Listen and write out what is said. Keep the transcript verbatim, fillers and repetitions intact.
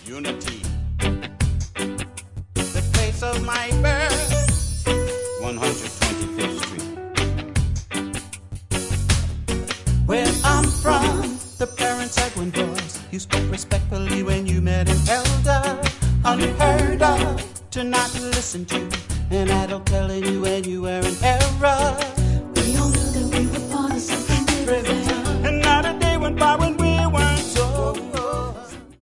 Unity, the place of my birth, one twenty-fifth Street. Where I'm from, the parents had one voice. You spoke respectfully when you met an elder. Unheard of, to not listen to an adult telling you when you were in error.